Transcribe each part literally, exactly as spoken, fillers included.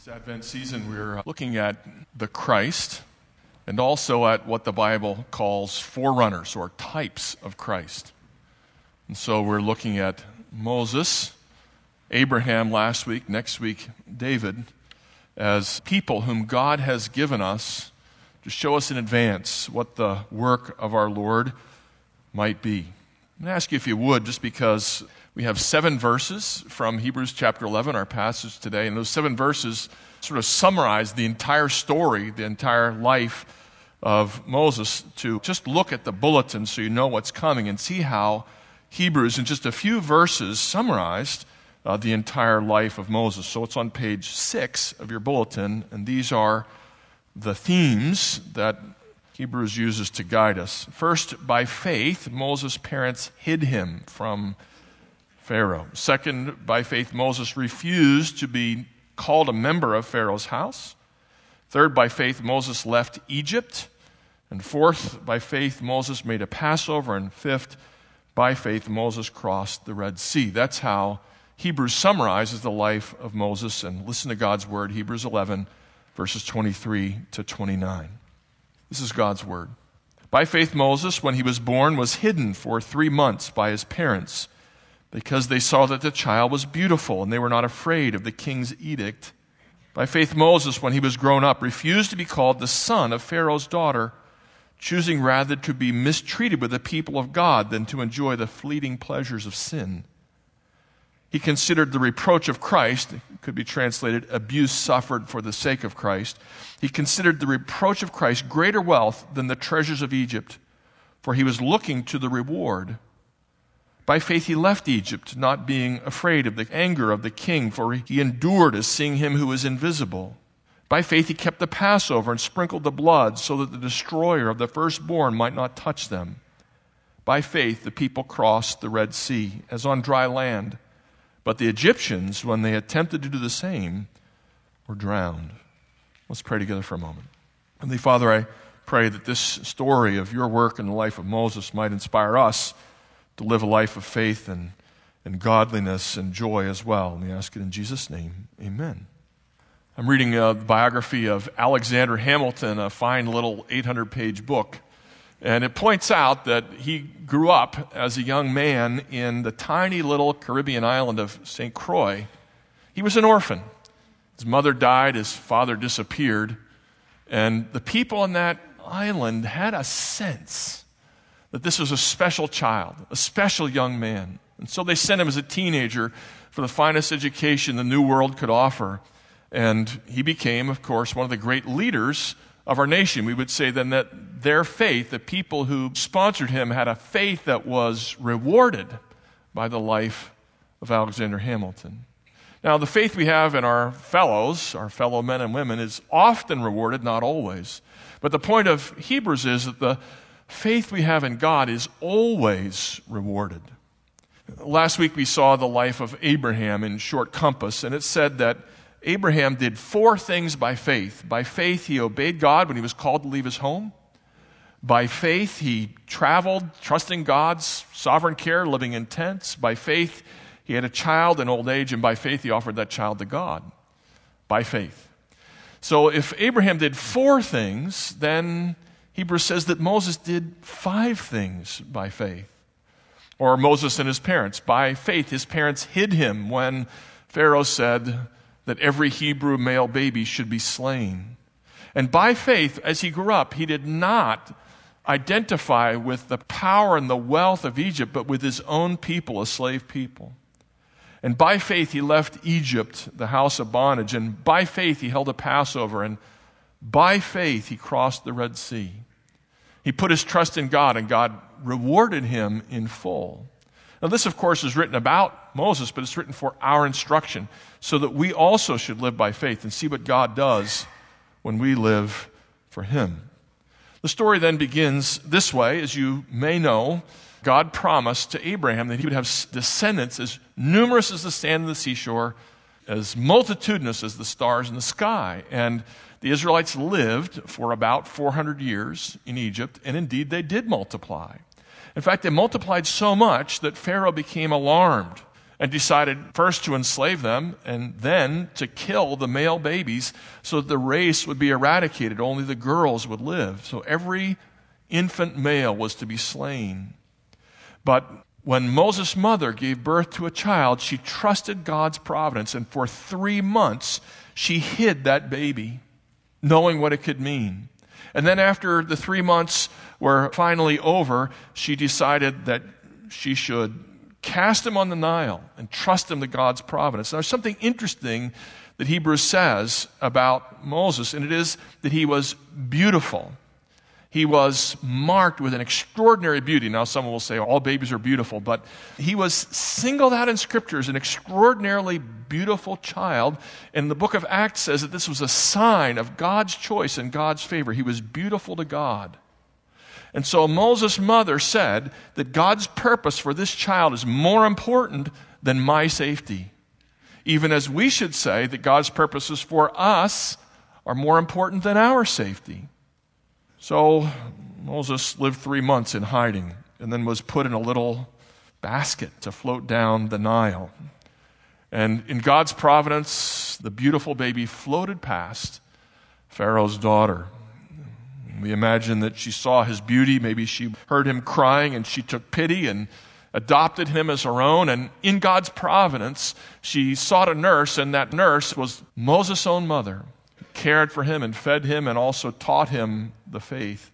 This Advent season, we're looking at the Christ and also at what the Bible calls forerunners or types of Christ. And so we're looking at Moses, Abraham last week, next week David, as people whom God has given us to show us in advance what the work of our Lord might be. I'm going to ask you if you would, just because we have seven verses from Hebrews chapter eleven, our passage today, and those seven verses sort of summarize the entire story, the entire life of Moses, to just look at the bulletin so you know what's coming and see how Hebrews, in just a few verses, summarized uh, the entire life of Moses. So it's on page six of your bulletin, and these are the themes that Hebrews uses to guide us. First, by faith, Moses' parents hid him from Pharaoh. Second, by faith, Moses refused to be called a member of Pharaoh's house. Third, by faith, Moses left Egypt. And fourth, by faith, Moses made a Passover. And fifth, by faith, Moses crossed the Red Sea. That's how Hebrews summarizes the life of Moses. And listen to God's word, Hebrews eleven, verses twenty-three to twenty-nine. This is God's word. By faith, Moses, when he was born, was hidden for three months by his parents, because they saw that the child was beautiful, and they were not afraid of the king's edict. By faith, Moses, when he was grown up, refused to be called the son of Pharaoh's daughter, choosing rather to be mistreated with the people of God than to enjoy the fleeting pleasures of sin. He considered the reproach of Christ, it could be translated, abuse suffered for the sake of Christ. He considered the reproach of Christ greater wealth than the treasures of Egypt, for he was looking to the reward. By faith he left Egypt, not being afraid of the anger of the king, for he endured as seeing him who is invisible. By faith he kept the Passover and sprinkled the blood, so that the destroyer of the firstborn might not touch them. By faith the people crossed the Red Sea, as on dry land. But the Egyptians, when they attempted to do the same, were drowned. Let's pray together for a moment. Heavenly Father, I pray that this story of your work in the life of Moses might inspire us to live a life of faith and, and godliness and joy as well. And we ask it in Jesus' name. Amen. I'm reading a biography of Alexander Hamilton, a fine little eight hundred page book. And it points out that he grew up as a young man in the tiny little Caribbean island of Saint Croix. He was an orphan. His mother died, his father disappeared, and the people on that island had a sense that this was a special child, a special young man. And so they sent him as a teenager for the finest education the New World could offer. And he became, of course, one of the great leaders of our nation. We would say then that their faith, the people who sponsored him, had a faith that was rewarded by the life of Alexander Hamilton. Now, the faith we have in our fellows, our fellow men and women, is often rewarded, not always. But the point of Hebrews is that the faith we have in God is always rewarded. Last week we saw the life of Abraham in short compass, and it said that Abraham did four things by faith. By faith, he obeyed God when he was called to leave his home. By faith, he traveled, trusting God's sovereign care, living in tents. By faith, he had a child in old age, and by faith, he offered that child to God. By faith. So if Abraham did four things, then Hebrews says that Moses did five things by faith. Or Moses and his parents. By faith, his parents hid him when Pharaoh said that every Hebrew male baby should be slain. And by faith, as he grew up, he did not identify with the power and the wealth of Egypt, but with his own people, a slave people. And by faith, he left Egypt, the house of bondage. And by faith, he held a Passover. And by faith, he crossed the Red Sea. He put his trust in God, and God rewarded him in full. Now, this, of course, is written about Moses, but it's written for our instruction, so that we also should live by faith and see what God does when we live for him. The story then begins this way. As you may know, God promised to Abraham that he would have descendants as numerous as the sand on the seashore, as multitudinous as the stars in the sky. And the Israelites lived for about four hundred years in Egypt, and indeed they did multiply. In fact, they multiplied so much that Pharaoh became alarmed. and decided first to enslave them and then to kill the male babies so that the race would be eradicated. Only the girls would live. So every infant male was to be slain. But when Moses' mother gave birth to a child, she trusted God's providence, and for three months she hid that baby, knowing what it could mean. And then after the three months were finally over, she decided that she should cast him on the Nile and trust him to God's providence. Now, there's something interesting that Hebrews says about Moses, and it is that he was beautiful. He was marked with an extraordinary beauty. Now, someone will say all babies are beautiful, but he was singled out in Scripture as an extraordinarily beautiful child. And the book of Acts says that this was a sign of God's choice and God's favor. He was beautiful to God. And so Moses' mother said that God's purpose for this child is more important than my safety. Even as we should say that God's purposes for us are more important than our safety. So Moses lived three months in hiding and then was put in a little basket to float down the Nile. And in God's providence, the beautiful baby floated past Pharaoh's daughter. We imagine that she saw his beauty. Maybe she heard him crying and she took pity and adopted him as her own. And in God's providence, she sought a nurse, and that nurse was Moses' own mother, who cared for him and fed him and also taught him the faith.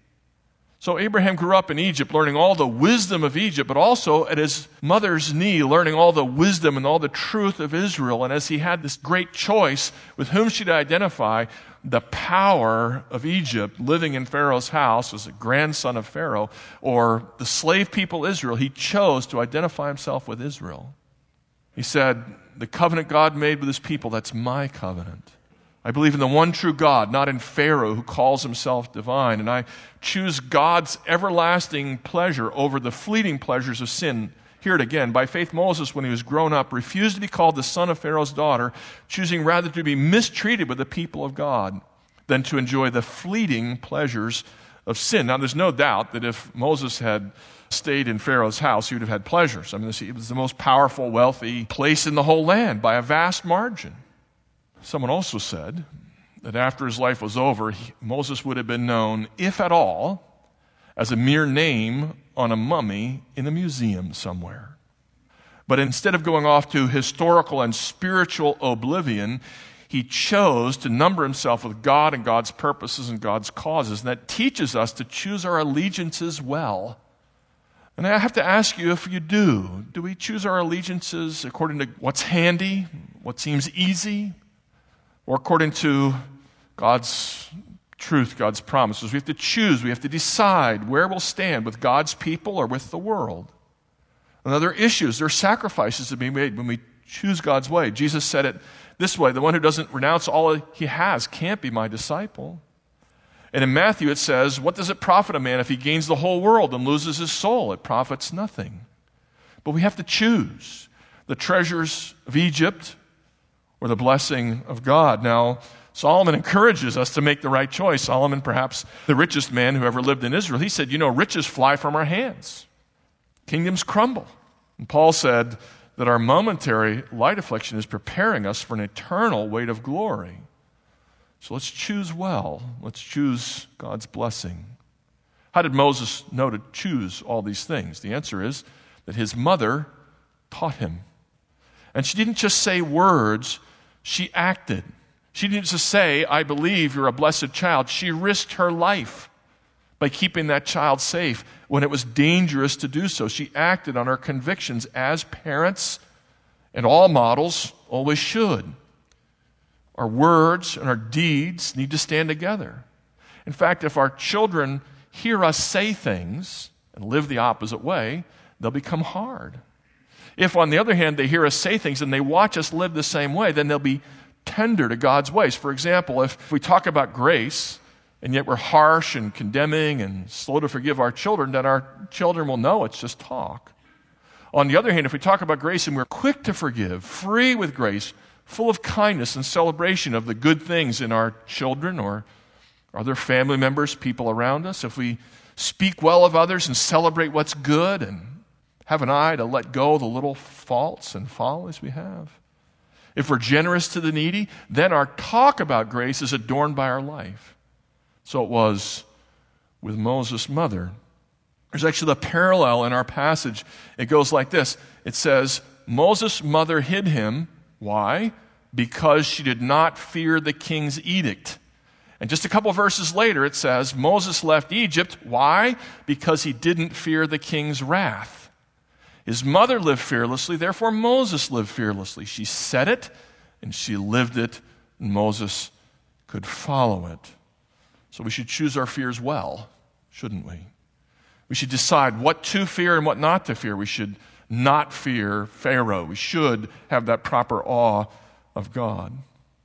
So Abraham grew up in Egypt, learning all the wisdom of Egypt, but also at his mother's knee, learning all the wisdom and all the truth of Israel. And as he had this great choice with whom should he identify, the power of Egypt, living in Pharaoh's house as a grandson of Pharaoh, or the slave people Israel, he chose to identify himself with Israel. He said, the covenant God made with his people, that's my covenant. I believe in the one true God, not in Pharaoh who calls himself divine. And I choose God's everlasting pleasure over the fleeting pleasures of sin. Hear it again. By faith, Moses, when he was grown up, refused to be called the son of Pharaoh's daughter, choosing rather to be mistreated with the people of God than to enjoy the fleeting pleasures of sin. Now, there's no doubt that if Moses had stayed in Pharaoh's house, he would have had pleasures. I mean, it was the most powerful, wealthy place in the whole land by a vast margin. Someone also said that after his life was over, he, Moses would have been known, if at all, as a mere name on a mummy in a museum somewhere. But instead of going off to historical and spiritual oblivion, he chose to number himself with God and God's purposes and God's causes. And that teaches us to choose our allegiances well. And I have to ask you if you do. Do we choose our allegiances according to what's handy, what seems easy, or according to God's truth, God's promises? We have to choose. We have to decide where we'll stand, with God's people or with the world. And other issues, there are sacrifices to be made when we choose God's way. Jesus said it this way: the one who doesn't renounce all he has can't be my disciple. And in Matthew it says, what does it profit a man if he gains the whole world and loses his soul? It profits nothing. But we have to choose the treasures of Egypt or the blessing of God. Now, Solomon encourages us to make the right choice. Solomon, perhaps the richest man who ever lived in Israel, he said, you know, riches fly from our hands. Kingdoms crumble. And Paul said that our momentary light affliction is preparing us for an eternal weight of glory. So let's choose well. Let's choose God's blessing. How did Moses know to choose all these things? The answer is that his mother taught him. And she didn't just say words, she acted. She didn't just say, I believe you're a blessed child. She risked her life by keeping that child safe when it was dangerous to do so. She acted on her convictions as parents and all models always should. Our words and our deeds need to stand together. In fact, if our children hear us say things and live the opposite way, they'll become hard. If, on the other hand, they hear us say things and they watch us live the same way, then they'll be tender to God's ways. For example, if we talk about grace, and yet we're harsh and condemning and slow to forgive our children, then our children will know it's just talk. On the other hand, if we talk about grace and we're quick to forgive, free with grace, full of kindness and celebration of the good things in our children or other family members, people around us, if we speak well of others and celebrate what's good and have an eye to let go of the little faults and follies we have. If we're generous to the needy, then our talk about grace is adorned by our life. So it was with Moses' mother. There's actually a parallel in our passage. It goes like this. It says, Moses' mother hid him. Why? Because she did not fear the king's edict. And just a couple of verses later, it says, Moses left Egypt. Why? Because he didn't fear the king's wrath. His mother lived fearlessly, therefore Moses lived fearlessly. She said it, and she lived it, and Moses could follow it. So we should choose our fears well, shouldn't we? We should decide what to fear and what not to fear. We should not fear Pharaoh. We should have that proper awe of God.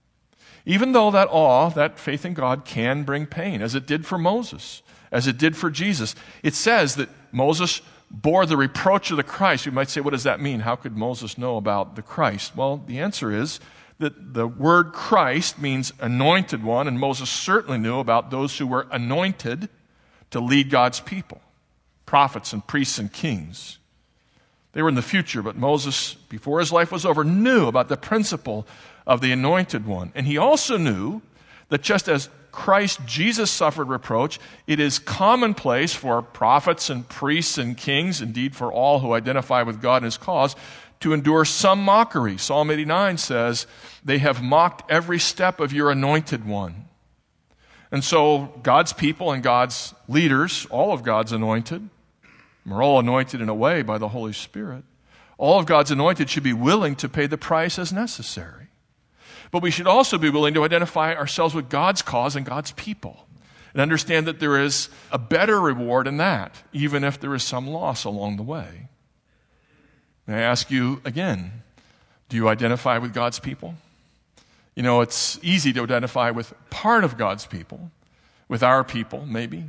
Even though that awe, that faith in God, can bring pain, as it did for Moses, as it did for Jesus. It says that Moses bore the reproach of the Christ. You might say, what does that mean? How could Moses know about the Christ? Well, the answer is that the word Christ means anointed one, and Moses certainly knew about those who were anointed to lead God's people, prophets and priests and kings. They were in the future, but Moses, before his life was over, knew about the principle of the anointed one. And he also knew that just as Christ Jesus suffered reproach, it is commonplace for prophets and priests and kings, indeed for all who identify with God and his cause, to endure some mockery. Psalm eighty-nine says, they have mocked every step of your anointed one. And so God's people and God's leaders, all of God's anointed, we're all anointed in a way by the Holy Spirit, all of God's anointed should be willing to pay the price as necessary. But we should also be willing to identify ourselves with God's cause and God's people and understand that there is a better reward in that, even if there is some loss along the way. May I ask you again, do you identify with God's people? You know, it's easy to identify with part of God's people, with our people, maybe.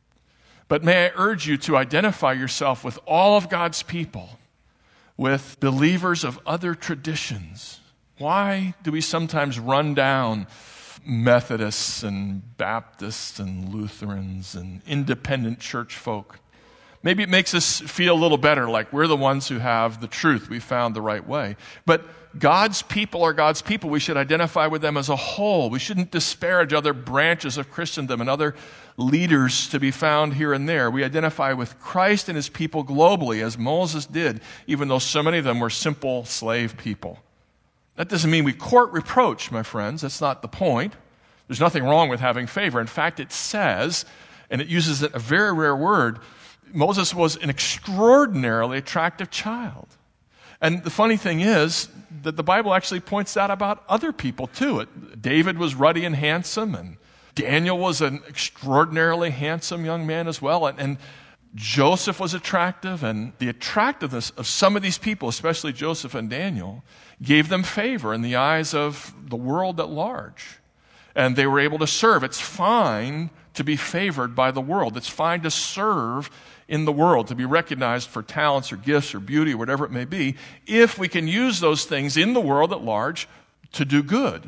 But may I urge you to identify yourself with all of God's people, with believers of other traditions. Why do we sometimes run down Methodists and Baptists and Lutherans and independent church folk? Maybe it makes us feel a little better, like we're the ones who have the truth. We found the right way. But God's people are God's people. We should identify with them as a whole. We shouldn't disparage other branches of Christendom and other leaders to be found here and there. We identify with Christ and his people globally, as Moses did, even though so many of them were simple slave people. That doesn't mean we court reproach, my friends. That's not the point. There's nothing wrong with having favor. In fact, it says, and it uses a very rare word, Moses was an extraordinarily attractive child. And the funny thing is that the Bible actually points out about other people too. It, David was ruddy and handsome, and Daniel was an extraordinarily handsome young man as well. And, and Joseph was attractive, and the attractiveness of some of these people, especially Joseph and Daniel, gave them favor in the eyes of the world at large. And they were able to serve. It's fine to be favored by the world. It's fine to serve in the world, to be recognized for talents or gifts or beauty or whatever it may be, if we can use those things in the world at large to do good,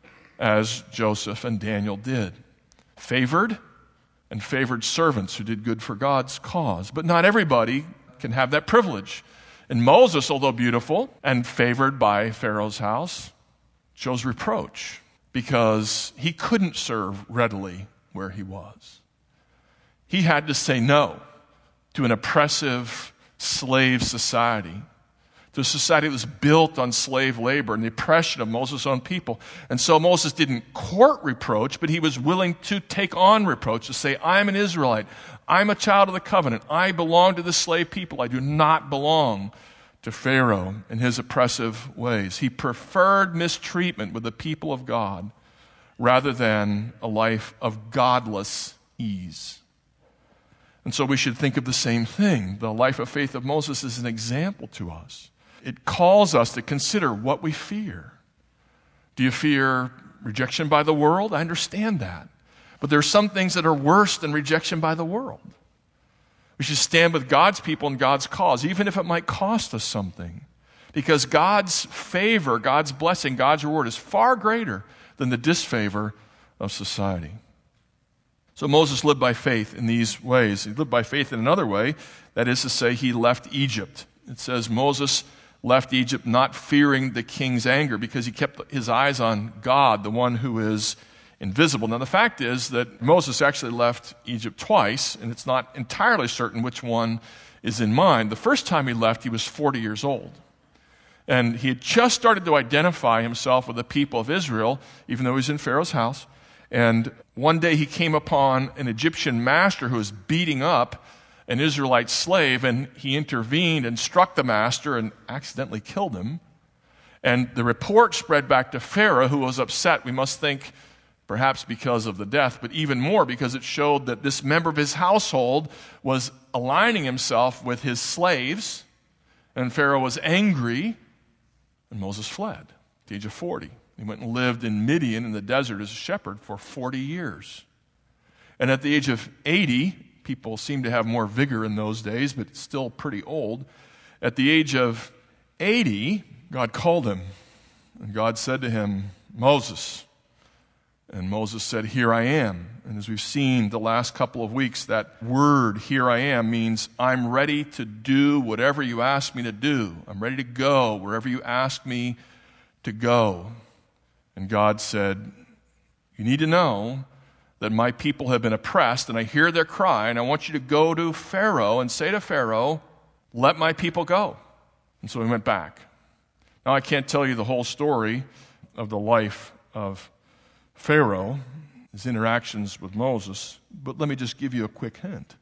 as Joseph and Daniel did. Favored and favored servants who did good for God's cause. But not everybody can have that privilege. And Moses, although beautiful and favored by Pharaoh's house, chose reproach because he couldn't serve readily where he was. He had to say no to an oppressive slave society, to a society that was built on slave labor and the oppression of Moses' own people. And so Moses didn't court reproach, but he was willing to take on reproach, to say, I'm an Israelite. I'm a child of the covenant. I belong to the slave people. I do not belong to Pharaoh and his oppressive ways. He preferred mistreatment with the people of God rather than a life of godless ease. And so we should think of the same thing. The life of faith of Moses is an example to us. It calls us to consider what we fear. Do you fear rejection by the world? I understand that. But there are some things that are worse than rejection by the world. We should stand with God's people and God's cause, even if it might cost us something. Because God's favor, God's blessing, God's reward is far greater than the disfavor of society. So Moses lived by faith in these ways. He lived by faith in another way. That is to say, he left Egypt. It says Moses left Egypt not fearing the king's anger because he kept his eyes on God, the one who is invisible. Now, the fact is that Moses actually left Egypt twice, and it's not entirely certain which one is in mind. The first time he left, he was forty years old. And he had just started to identify himself with the people of Israel, even though he was in Pharaoh's house. And one day he came upon an Egyptian master who was beating up an Israelite slave, and he intervened and struck the master and accidentally killed him. And the report spread back to Pharaoh, who was upset. We must think perhaps because of the death, but even more because it showed that this member of his household was aligning himself with his slaves, and Pharaoh was angry, and Moses fled at the age of forty. He went and lived in Midian in the desert as a shepherd for forty years. And at the age of eighty, people seem to have more vigor in those days, but it's still pretty old. At the age of eighty, God called him, and God said to him, Moses. And Moses said, here I am. And as we've seen the last couple of weeks, that word, here I am, means I'm ready to do whatever you ask me to do. I'm ready to go wherever you ask me to go. And God said, you need to know that my people have been oppressed, and I hear their cry, and I want you to go to Pharaoh and say to Pharaoh, let my people go. And so he went back. Now, I can't tell you the whole story of the life of Pharaoh, his interactions with Moses, but let me just give you a quick hint.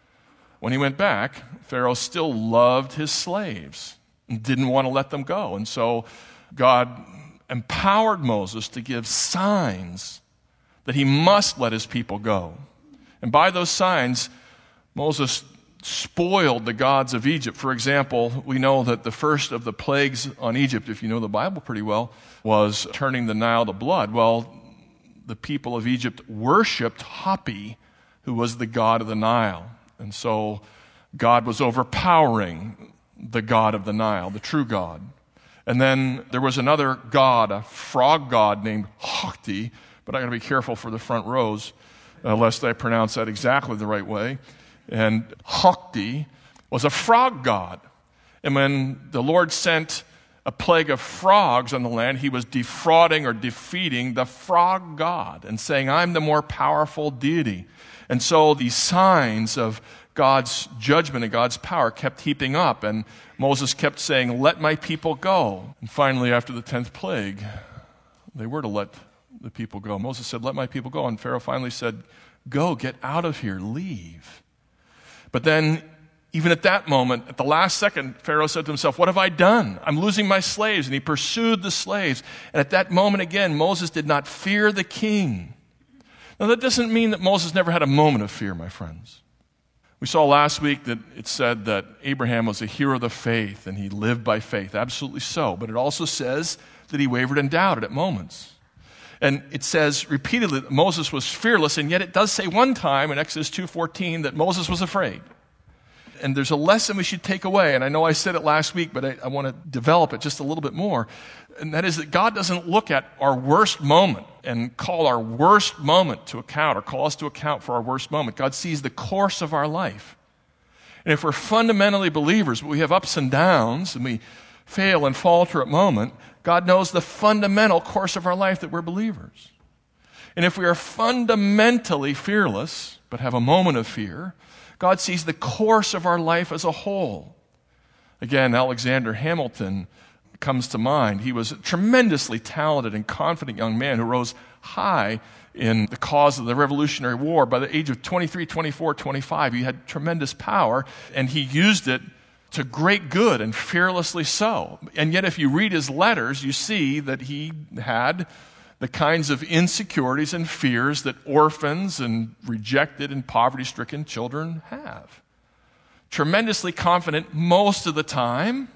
When he went back, Pharaoh still loved his slaves and didn't want to let them go. And so God empowered Moses to give signs that he must let his people go. And by those signs, Moses spoiled the gods of Egypt. For example, we know that the first of the plagues on Egypt, if you know the Bible pretty well, was turning the Nile to blood. Well, the people of Egypt worshipped Hapi, who was the god of the Nile. And so God was overpowering the god of the Nile, the true God. And then there was another god, a frog god named Hokti, but I got to be careful for the front rows, uh, lest I pronounce that exactly the right way. And Hokti was a frog god. And when the Lord sent a plague of frogs on the land, he was defrauding or defeating the frog god and saying, I'm the more powerful deity. And so these signs of God's judgment and God's power kept heaping up, and Moses kept saying, let my people go. And finally, after the tenth plague, they were to let the people go. Moses said, let my people go. And Pharaoh finally said, go, get out of here, leave. But then, even at that moment, at the last second, Pharaoh said to himself, what have I done? I'm losing my slaves. And he pursued the slaves. And at that moment again, Moses did not fear the king. Now, that doesn't mean that Moses never had a moment of fear, my friends. We saw last week that it said that Abraham was a hero of the faith and he lived by faith. Absolutely so. But it also says that he wavered and doubted at moments. And it says repeatedly that Moses was fearless, and yet it does say one time in Exodus two fourteen that Moses was afraid. And there's a lesson we should take away, and I know I said it last week, but I, I want to develop it just a little bit more. And that is that God doesn't look at our worst moment and call our worst moment to account or call us to account for our worst moment. God sees the course of our life. And if we're fundamentally believers, but we have ups and downs, and we fail and falter at moment, God knows the fundamental course of our life that we're believers. And if we are fundamentally fearless, but have a moment of fear, God sees the course of our life as a whole. Again, Alexander Hamilton comes to mind. He was a tremendously talented and confident young man who rose high in the cause of the Revolutionary War. By the age of twenty-three, twenty-four, twenty-five, he had tremendous power, and he used it to great good, and fearlessly so. And yet, if you read his letters, you see that he had the kinds of insecurities and fears that orphans and rejected and poverty-stricken children have. Tremendously confident most of the time,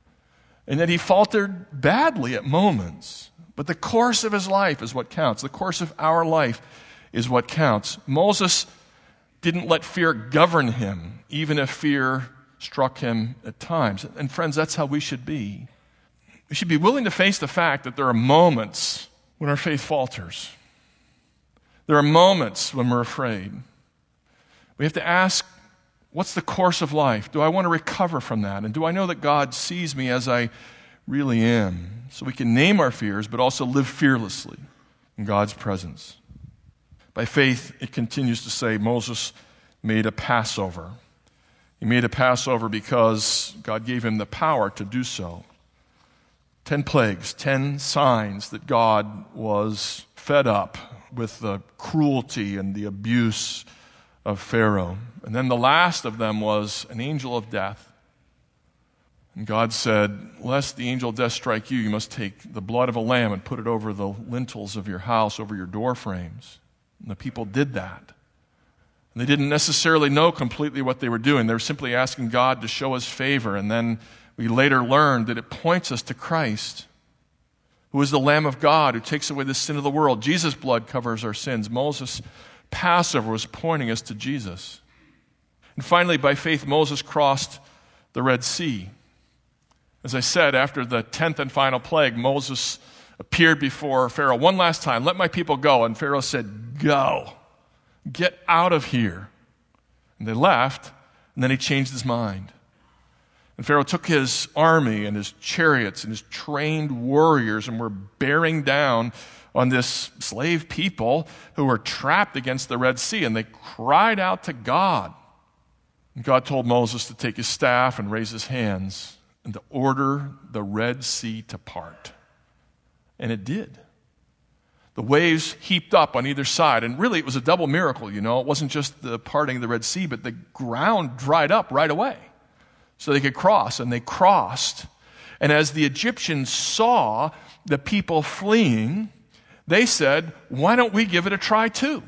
and that he faltered badly at moments. But the course of his life is what counts. The course of our life is what counts. Moses didn't let fear govern him, even if fear struck him at times. And friends, that's how we should be. We should be willing to face the fact that there are moments when our faith falters. There are moments when we're afraid. We have to ask What's the course of life? Do I want to recover from that? And do I know that God sees me as I really am? So we can name our fears, but also live fearlessly in God's presence. By faith, it continues to say, Moses made a Passover. He made a Passover because God gave him the power to do so. Ten plagues, ten signs that God was fed up with the cruelty and the abuse of Pharaoh. And then the last of them was an angel of death. And God said, lest the angel of death strike you, you must take the blood of a lamb and put it over the lintels of your house, over your door frames. And the people did that. And they didn't necessarily know completely what they were doing. They were simply asking God to show us favor. And then we later learned that it points us to Christ, who is the Lamb of God, who takes away the sin of the world. Jesus' blood covers our sins. Moses' Passover was pointing us to Jesus. And finally, by faith, Moses crossed the Red Sea. As I said, after the tenth and final plague, Moses appeared before Pharaoh one last time. Let my people go. And Pharaoh said, go. Get out of here. And they left, and then he changed his mind. And Pharaoh took his army and his chariots and his trained warriors and were bearing down on this slave people who were trapped against the Red Sea. And they cried out to God. And God told Moses to take his staff and raise his hands and to order the Red Sea to part. And it did. The waves heaped up on either side. And really, it was a double miracle, you know. It wasn't just the parting of the Red Sea, but the ground dried up right away so they could cross. And they crossed. And as the Egyptians saw the people fleeing, they said, why don't we give it a try too?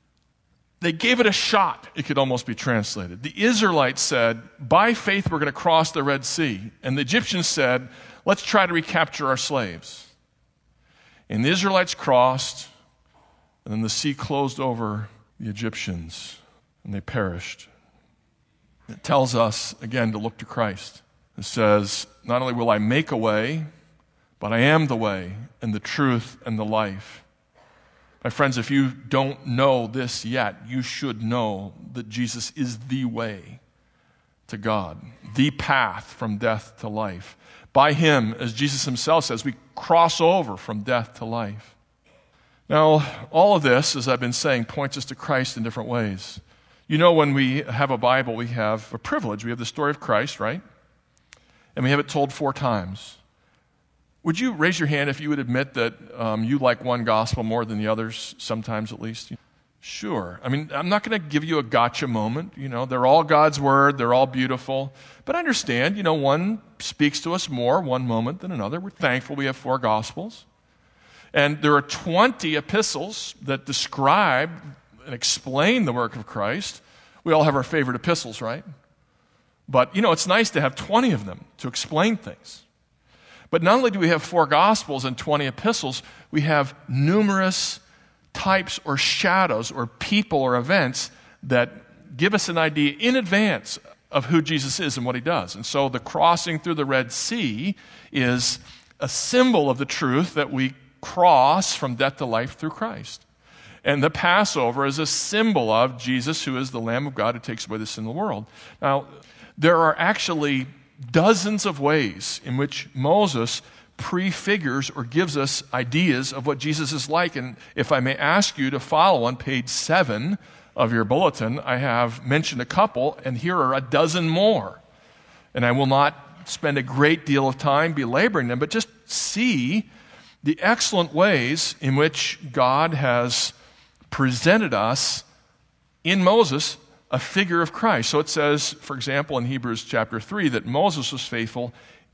They gave it a shot, it could almost be translated. The Israelites said, by faith we're going to cross the Red Sea. And the Egyptians said, let's try to recapture our slaves. And the Israelites crossed, and then the sea closed over the Egyptians, and they perished. It tells us, again, to look to Christ. It says, not only will I make a way, but I am the way, and the truth, and the life. My friends, if you don't know this yet, you should know that Jesus is the way to God, the path from death to life. By him, as Jesus himself says, we cross over from death to life. Now, all of this, as I've been saying, points us to Christ in different ways. You know, when we have a Bible, we have a privilege. We have the story of Christ, right? And we have it told four times. Would you raise your hand if you would admit that um, you like one gospel more than the others, sometimes at least? Sure. I mean, I'm not going to give you a gotcha moment. You know, they're all God's word. They're all beautiful. But understand, you know, one speaks to us more one moment than another. We're thankful we have four gospels. And there are twenty epistles that describe and explain the work of Christ. We all have our favorite epistles, right? But, you know, it's nice to have twenty of them to explain things. But not only do we have four gospels and twenty epistles, we have numerous types or shadows or people or events that give us an idea in advance of who Jesus is and what he does. And so the crossing through the Red Sea is a symbol of the truth that we cross from death to life through Christ. And the Passover is a symbol of Jesus, who is the Lamb of God who takes away the sin of the world. Now, there are actually dozens of ways in which Moses prefigures or gives us ideas of what Jesus is like. And if I may ask you to follow on page seven of your bulletin, I have mentioned a couple, and here are a dozen more. And I will not spend a great deal of time belaboring them, but just see the excellent ways in which God has presented us in Moses a figure of Christ. So it says, for example, in Hebrews chapter three, that Moses was faithful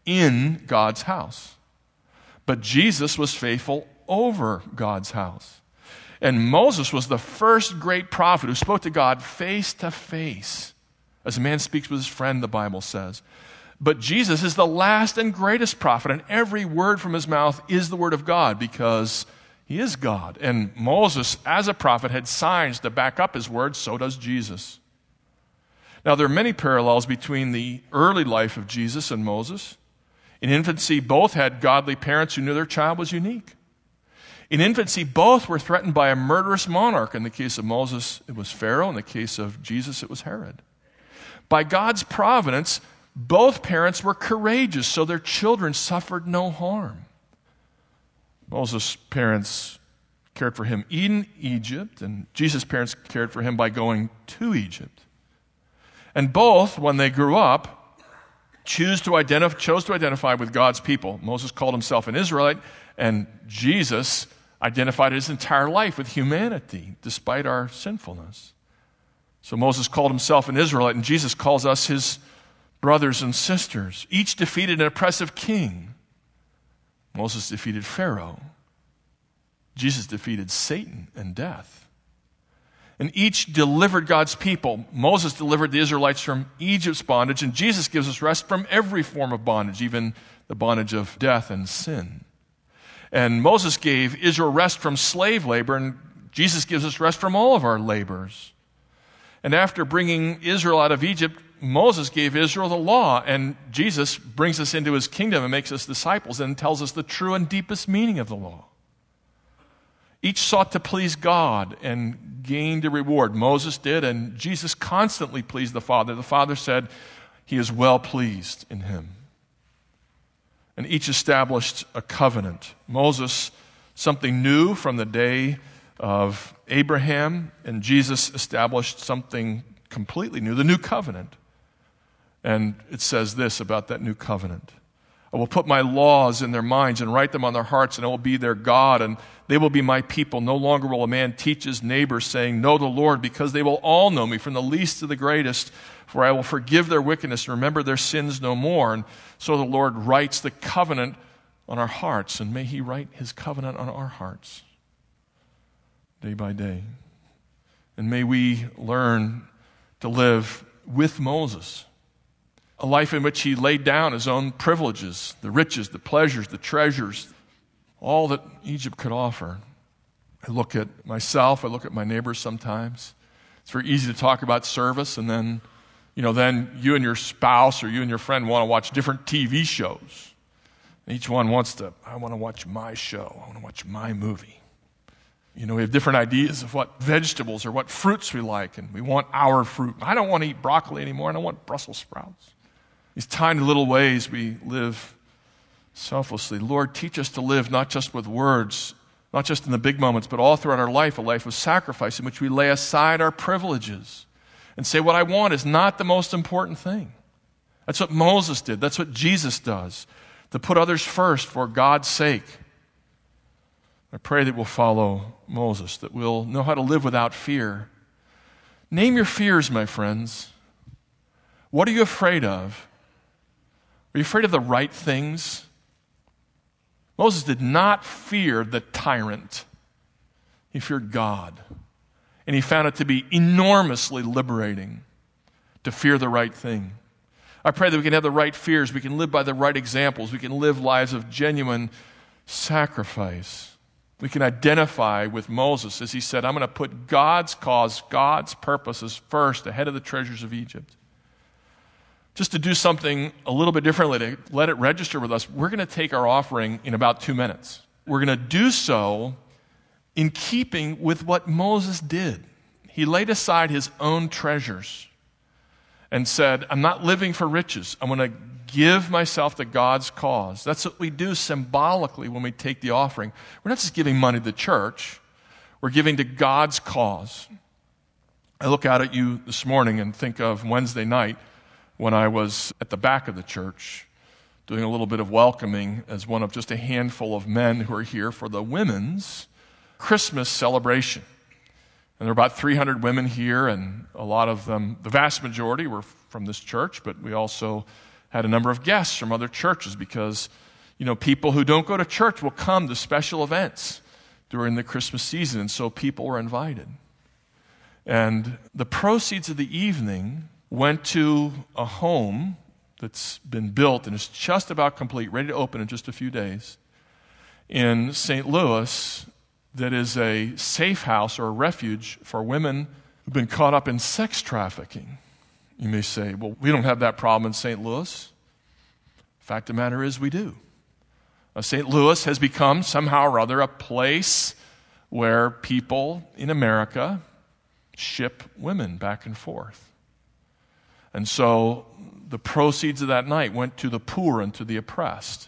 in God's house. But Jesus was faithful over God's house. And Moses was the first great prophet who spoke to God face to face, as a man speaks with his friend, the Bible says. But Jesus is the last and greatest prophet, and every word from his mouth is the word of God, because he is God. And Moses, as a prophet, had signs to back up his words, so does Jesus. Now, there are many parallels between the early life of Jesus and Moses. In infancy, both had godly parents who knew their child was unique. In infancy, both were threatened by a murderous monarch. In the case of Moses, it was Pharaoh. In the case of Jesus, it was Herod. By God's providence, both parents were courageous, so their children suffered no harm. Moses' parents cared for him in Egypt, and Jesus' parents cared for him by going to Egypt. And both, when they grew up, choose to identify, chose to identify with God's people. Moses called himself an Israelite, and Jesus identified his entire life with humanity, despite our sinfulness. So Moses called himself an Israelite, and Jesus calls us his brothers and sisters. Each defeated an oppressive king. Moses defeated Pharaoh. Jesus defeated Satan and death. And each delivered God's people. Moses delivered the Israelites from Egypt's bondage, and Jesus gives us rest from every form of bondage, even the bondage of death and sin. And Moses gave Israel rest from slave labor, and Jesus gives us rest from all of our labors. And after bringing Israel out of Egypt, Moses gave Israel the law, and Jesus brings us into his kingdom and makes us disciples and tells us the true and deepest meaning of the law. Each sought to please God and gained a reward. Moses did, and Jesus constantly pleased the Father. The Father said he is well pleased in him. And each established a covenant. Moses, something new from the day of Abraham, and Jesus established something completely new, the new covenant. And it says this about that new covenant. I will put my laws in their minds and write them on their hearts, and I will be their God, and they will be my people. No longer will a man teach his neighbor, saying, know the Lord, because they will all know me, from the least to the greatest, for I will forgive their wickedness and remember their sins no more. And so the Lord writes the covenant on our hearts, and may he write his covenant on our hearts day by day. And may we learn to live with Moses, a life in which he laid down his own privileges, the riches, the pleasures, the treasures, all that Egypt could offer. I look at myself, I look at my neighbors sometimes. It's very easy to talk about service, and then, you know, then you and your spouse or you and your friend want to watch different T V shows. And each one wants to, I want to watch my show, I want to watch my movie. You know, we have different ideas of what vegetables or what fruits we like, and we want our fruit. I don't want to eat broccoli anymore, I don't want Brussels sprouts. These tiny little ways we live selflessly. Lord, teach us to live not just with words, not just in the big moments, but all throughout our life, a life of sacrifice in which we lay aside our privileges and say, what I want is not the most important thing. That's what Moses did. That's what Jesus does, to put others first for God's sake. I pray that we'll follow Moses, that we'll know how to live without fear. Name your fears, my friends. What are you afraid of? Are you afraid of the right things? Moses did not fear the tyrant. He feared God. And he found it to be enormously liberating to fear the right thing. I pray that we can have the right fears. We can live by the right examples. We can live lives of genuine sacrifice. We can identify with Moses as he said, I'm going to put God's cause, God's purposes first ahead of the treasures of Egypt. Just to do something a little bit differently, to let it register with us, we're going to take our offering in about two minutes. We're going to do so in keeping with what Moses did. He laid aside his own treasures and said, I'm not living for riches. I'm going to give myself to God's cause. That's what we do symbolically when we take the offering. We're not just giving money to the church. We're giving to God's cause. I look out at you this morning and think of Wednesday night when I was at the back of the church doing a little bit of welcoming as one of just a handful of men who are here for the women's Christmas celebration. And there are about three hundred women here, and a lot of them, the vast majority, were from this church, but we also had a number of guests from other churches because, you know, people who don't go to church will come to special events during the Christmas season, and so people were invited. And the proceeds of the evening went to a home that's been built and is just about complete, ready to open in just a few days, in Saint Louis, that is a safe house or a refuge for women who've been caught up in sex trafficking. You may say, well, we don't have that problem in Saint Louis. Fact of the matter is we do. Now, Saint Louis has become somehow or other a place where people in America ship women back and forth. And so the proceeds of that night went to the poor and to the oppressed.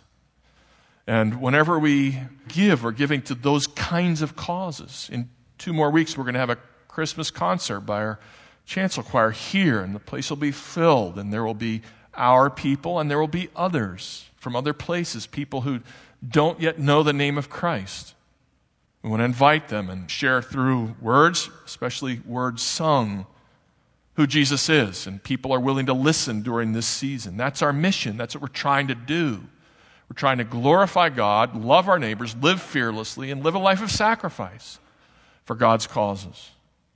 And whenever we give, we're giving to those kinds of causes. In two more weeks, we're going to have a Christmas concert by our chancel choir here, and the place will be filled, and there will be our people, and there will be others from other places, people who don't yet know the name of Christ. We want to invite them and share through words, especially words sung, who Jesus is, and people are willing to listen during this season. That's our mission. That's what we're trying to do. We're trying to glorify God, love our neighbors, live fearlessly, and live a life of sacrifice for God's causes.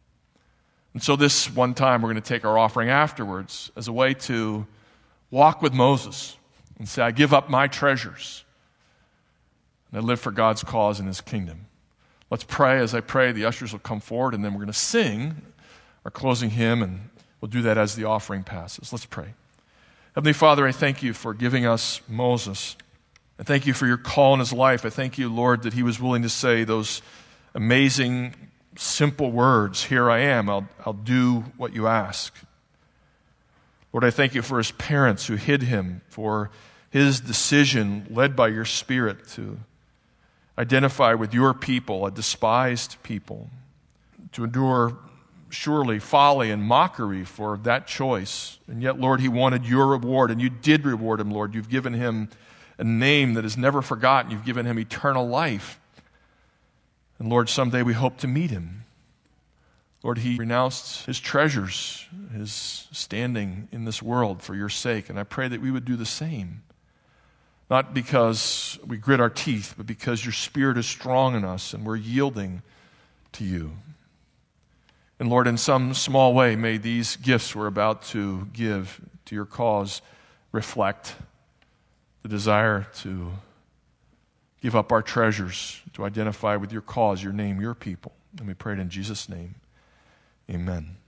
And so this one time, we're going to take our offering afterwards as a way to walk with Moses and say, I give up my treasures, and I live for God's cause and his kingdom. Let's pray. As I pray, the ushers will come forward, and then we're going to sing our closing hymn, and we'll do that as the offering passes. Let's pray. Heavenly Father, I thank you for giving us Moses. I thank you for your call in his life. I thank you, Lord, that he was willing to say those amazing, simple words, here I am, I'll, I'll do what you ask. Lord, I thank you for his parents who hid him, for his decision, led by your Spirit, to identify with your people, a despised people, to endure surely folly and mockery for that choice. And yet, Lord, he wanted your reward, and you did reward him, Lord. You've given him a name that is never forgotten. You've given him eternal life. And Lord, someday we hope to meet him. Lord, he renounced his treasures, his standing in this world for your sake. And I pray that we would do the same. Not because we grit our teeth, but because your Spirit is strong in us and we're yielding to you. And Lord, in some small way, may these gifts we're about to give to your cause reflect the desire to give up our treasures, to identify with your cause, your name, your people. And we pray it in Jesus' name. Amen.